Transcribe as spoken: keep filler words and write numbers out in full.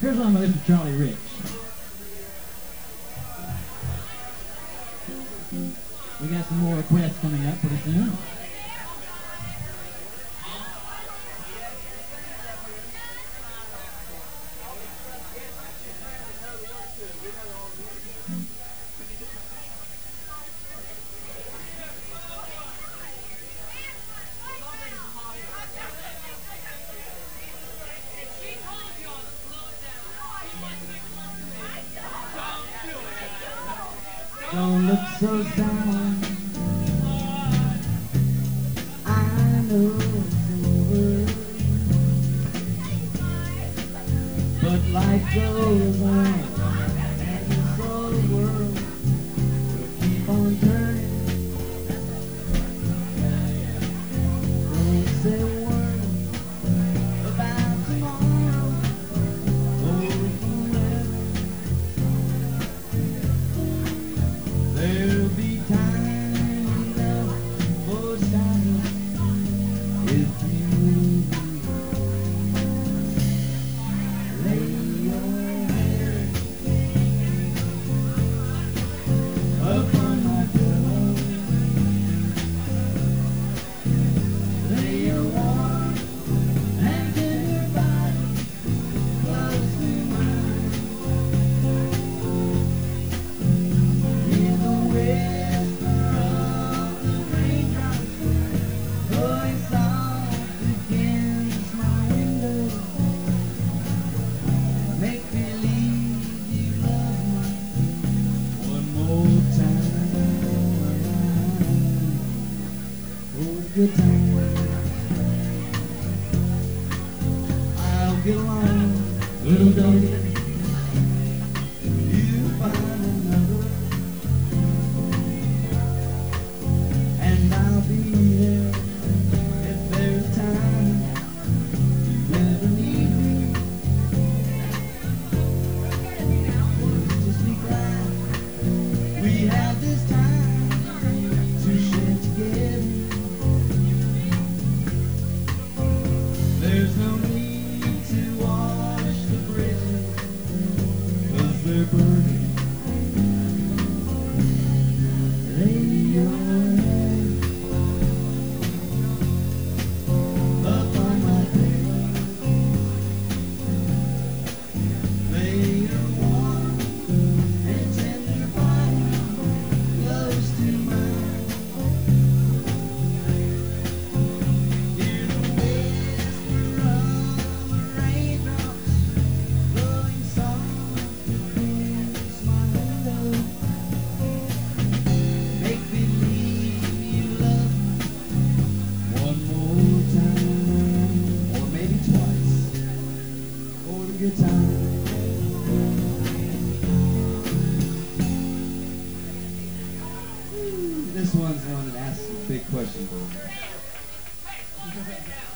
Here's one by Mister Charlie Rich. We got some more requests coming up pretty soon. Don't look so sad. I know it's over, but life goes on, and this old world will keep on turning. Don't say a word about tomorrow or forever. There'll be time enough for silence if you lay your head upon my pillow. Lay your warm and tender body close to mine. Hear the whisper of the raindrops blowing soft against my window. Make believe you love me one more time. Oh, good time. I'll get along, little doggy. You find another, and I'll be there if there's time you ever need me. Just be glad we have this time to share together. There's no need to wash the bridges, 'cause they're burning. Lay your head upon my pillow. Lay your warm and tender body close to mine. Hear the whisper of the raindrops blowing soft against my window. Make believe you love me one more time, or maybe twice, or a good time. This one's one that asks some big questions.